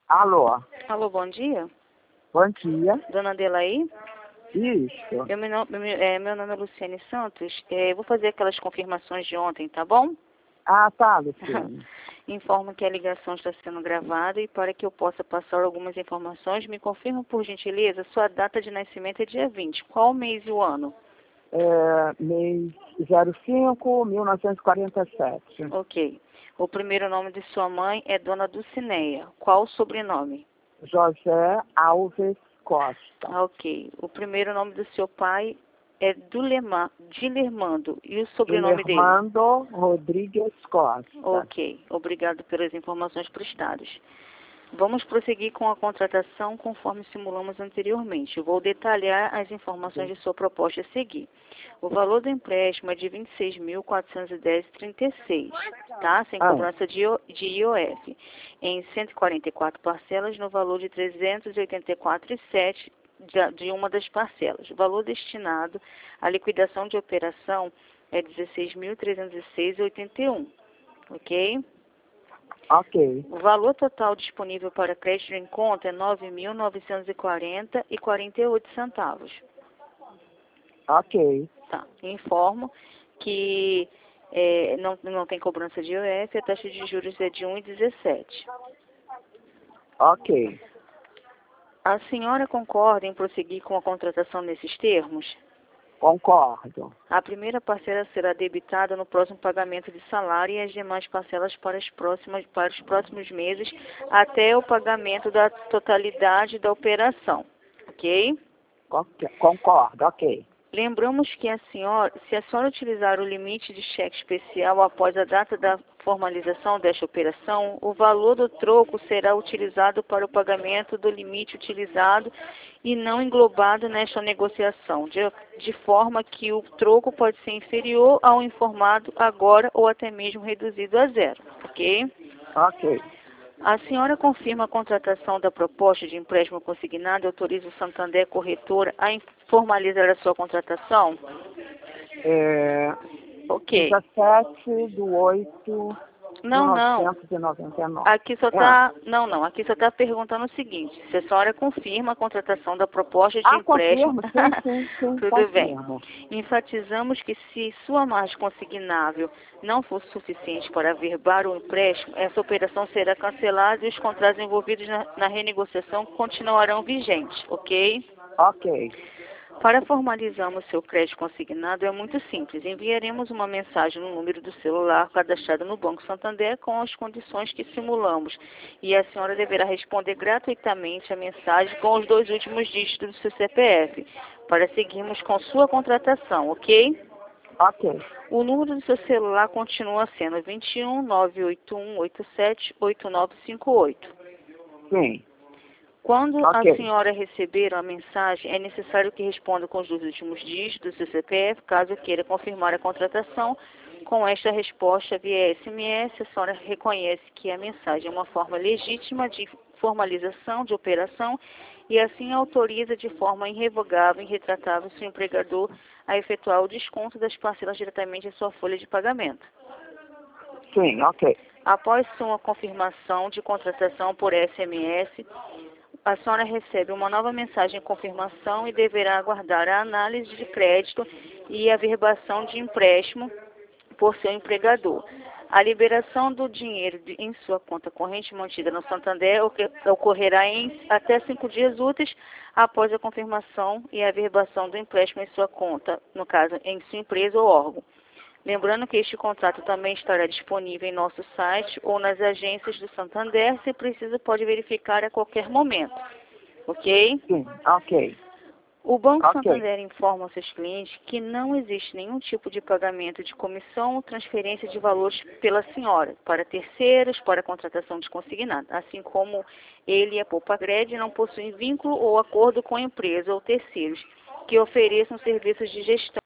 Alô, Alô, bom dia. bom dia. Dona Adelaí? Isso. Meu nome é Luciane Santos. Eu vou fazer aquelas confirmações de ontem, tá bom? Ah, tá, Luciane. Informo que a ligação está sendo gravada e para que eu possa passar algumas informações, me confirma, por gentileza, sua data de nascimento é dia 20. Qual o mês e o ano? Mês 05, 1947. Ok. O primeiro nome de sua mãe é Dona Dulcineia. Qual o sobrenome? José Alves Costa. Ok. O primeiro nome do seu pai é Dilermando. E o sobrenome dele? Dilermando Rodrigues Costa. Ok, obrigado pelas informações prestadas. Vamos prosseguir com a contratação conforme simulamos anteriormente. Eu vou detalhar as informações de sua proposta a seguir. O valor do empréstimo é de R$ 26.410,36, tá? Sem cobrança de IOF, em 144 parcelas no valor de R$ 384,07 de uma das parcelas. O valor destinado à liquidação de operação é R$ 16.306,81, ok? Ok, O valor total disponível para crédito em conta é R$ 9.940,48. ok, Tá. Informo que não tem cobrança de IOF, a taxa de juros é de 1,17. ok. A senhora concorda em prosseguir com a contratação nesses termos? Concordo. A primeira parcela será debitada no próximo pagamento de salário e as demais parcelas para os próximos meses até o pagamento da totalidade da operação, ok? Concordo, ok. Lembramos que se a senhora utilizar o limite de cheque especial após a data da formalização desta operação, o valor do troco será utilizado para o pagamento do limite utilizado e não englobado nesta negociação, de forma que o troco pode ser inferior ao informado agora ou até mesmo reduzido a zero, ok? Ok. A senhora confirma a contratação da proposta de empréstimo consignado e autoriza o Santander Corretora a formalizar a sua contratação? Ok. 17/8 de Não, não. 1999. Aqui só está, não. Aqui só está perguntando o seguinte: se a senhora confirma a contratação da proposta de empréstimo? Confirmo, sim, Tudo bem. confirmo. Enfatizamos que se sua margem consignável não for suficiente para averbar o empréstimo, essa operação será cancelada e os contratos envolvidos na renegociação continuarão vigentes, ok? Ok, Para formalizarmos seu crédito consignado é muito simples. Enviaremos uma mensagem no número do celular cadastrado no Banco Santander com as condições que simulamos. E a senhora deverá responder gratuitamente a mensagem com os 2 últimos dígitos do seu CPF, para seguirmos com sua contratação, ok? ok. O número do seu celular continua sendo 21 981 87 8958. Sim, Quando ok. a senhora receber a mensagem, é necessário que responda com os 2 últimos dígitos do seu CPF, caso queira confirmar a contratação. Com esta resposta via SMS, a senhora reconhece que a mensagem é uma forma legítima de formalização de operação e assim autoriza de forma irrevogável e irretratável seu empregador a efetuar o desconto das parcelas diretamente em sua folha de pagamento. Sim, ok. Após sua confirmação de contratação por SMS, a senhora recebe uma nova mensagem de confirmação e deverá aguardar a análise de crédito e a verbação de empréstimo por seu empregador. A liberação do dinheiro em sua conta corrente mantida no Santander ocorrerá em até 5 dias úteis após a confirmação e a verbação do empréstimo em sua conta, no caso, em sua empresa ou órgão. Lembrando que este contrato também estará disponível em nosso site ou nas agências do Santander. Se precisa, pode verificar a qualquer momento. Ok? Sim, ok. O Banco Ok. Santander informa aos seus clientes que não existe nenhum tipo de pagamento de comissão ou transferência de valores pela senhora para terceiros para a contratação de consignado, assim como ele e a Poupa-Gred não possuem vínculo ou acordo com a empresa ou terceiros que ofereçam serviços de gestão